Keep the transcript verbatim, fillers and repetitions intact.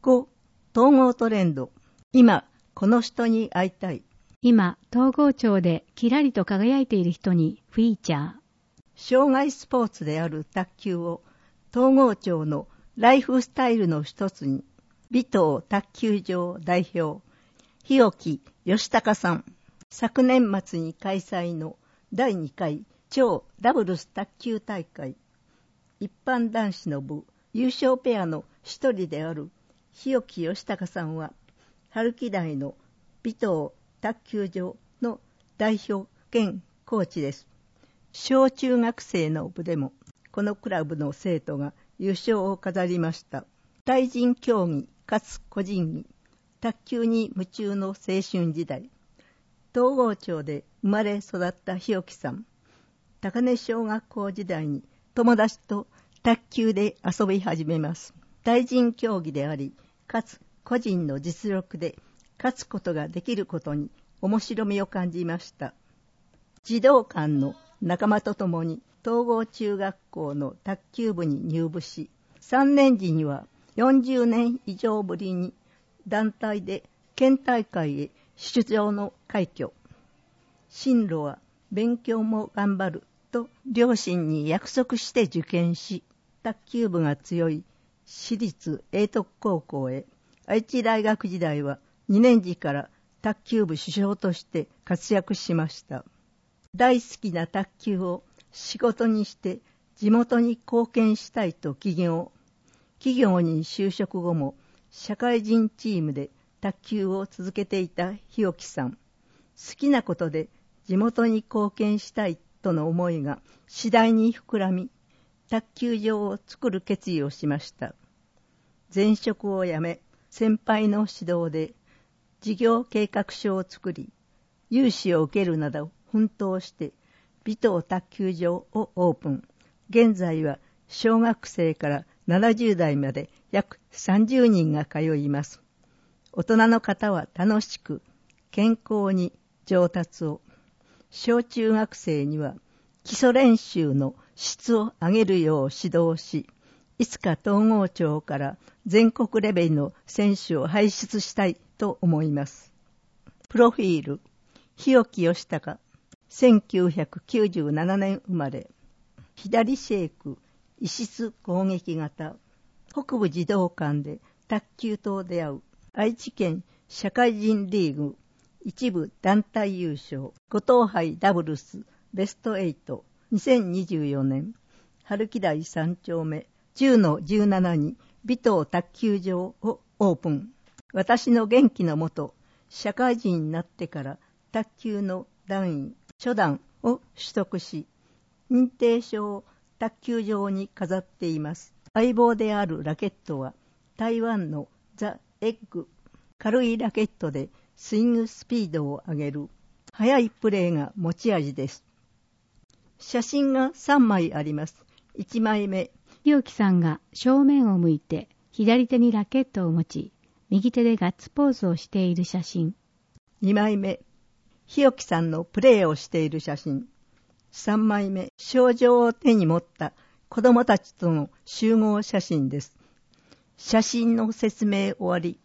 ご、統合トレンド。今、この人に会いたい。 今、東郷町でキラリと輝いている人にフィーチャー。 障害スポーツである卓球を東郷町のライフスタイルの一つに、尾藤卓球場代表、日置義孝さん。昨年末に開催のだいにかい超ダブルス卓球大会、一般男子の部優勝ペアの一人である日置義孝さんは、春木台の尾藤卓球場の代表兼コーチです。小中学生の部でもこのクラブの生徒が優勝を飾りました。対人競技かつ個人技、卓球に夢中の青春時代。東郷町で生まれ育った日置さん。高根小学校時代に友達と卓球で遊び始めます。対人競技であり、かつ個人の実力で勝つことができることに面白みを感じました。児童館の仲間と共に東郷中学校の卓球部に入部し、さんねん時にはよんじゅうねん以上ぶりに団体で県大会へ出場の快挙。進路は勉強も頑張ると両親に約束して受験し、卓球部が強い私立永徳高校へ。愛知大学時代はにねん時から卓球部主将として活躍しました。大好きな卓球を仕事にして地元に貢献したいと起業。企業に就職後も社会人チームで卓球を続けていた日置さん。好きなことで地元に貢献したいとの思いが次第に膨らみ、卓球場を作る決意をしました。前職を辞め、先輩の指導で事業計画書を作り、融資を受けるなど奮闘して尾藤卓球場をオープン。現在は小学生からななじゅう代まで約さんじゅうにんが通います。大人の方は楽しく健康に上達を、小中学生には基礎練習の質を上げるよう指導し、いつか東郷町から全国レベルの選手を輩出したいと思います。プロフィール。日置義孝、せんきゅうひゃくきゅうじゅうななねん生まれ。左シェイク、異質攻撃型。北部児童館で卓球と出会う。愛知県社会人リーグ一部団体優勝。五島杯ダブルスベストはち。にせんにじゅうよねん春木台さん丁目じゅうのじゅうななに尾藤卓球場をオープン。私の元気のもと、社会人になってから卓球の段位、初段を取得し、認定証を卓球場に飾っています。相棒であるラケットは台湾のザ・エッグ。軽いラケットでスイングスピードを上げる速いプレーが持ち味です。写真がさんまいあります。いちまいめ、 日置さんが正面を向いて左手にラケットを持ち、右手でガッツポーズをしている写真。 にまいめ、日置さんのプレーをしている写真。さんまいめ、賞状を手に持った子供たちとの集合写真です。写真の説明終わり。